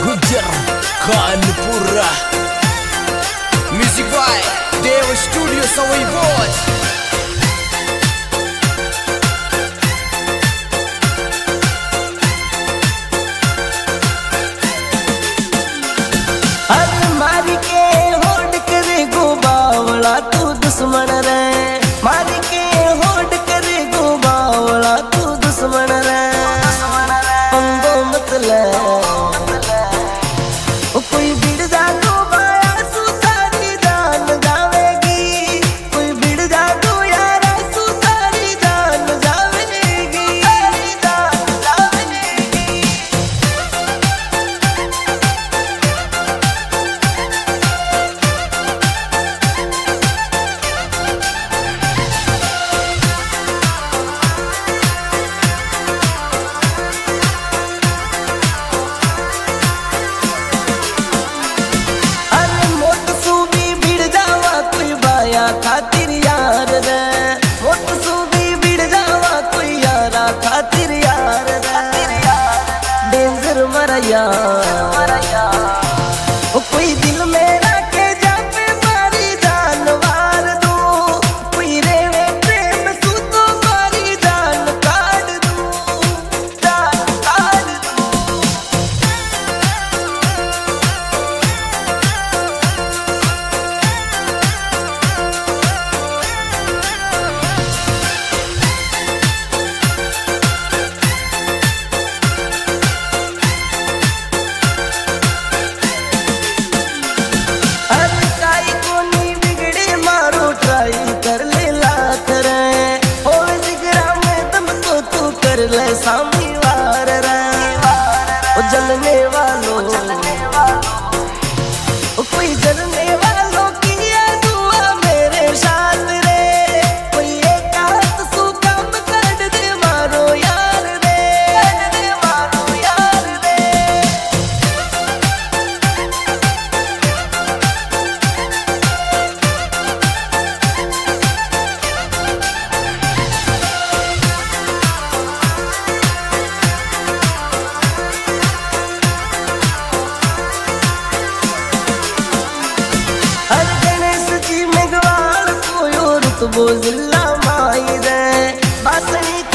Gujjar Kanpura music by Dev studio Sawai boss. मारी के होड़ करे गो बावला तू दुश्मन रे, मारी के होड़ करे गो बावला तू दुश्मन रे। पंगो मतलब कोई बिड़ जानो बाया सुतारी जान जावेगी, कोई बिड़ जानो यारा सुतारी जान जावेगी, जान जावेगी। खातिर यार रे मोट सूबी बिड़ जावा कोई यारा खातिर यार रे। डेंजर मरया कोई दिल में रखे जापे मारी जान वार दो, कोई रेवे प्रेम सू तो मारी जान काट दू, जान काट दू। सामी वार रे जलने वालों कोई जलने वालों की दुआ मेरे साथ रे, कोई एक हाथ सू काम कर दे मारो यार रे, मारो यार रे। वो जिला माई रे बासनी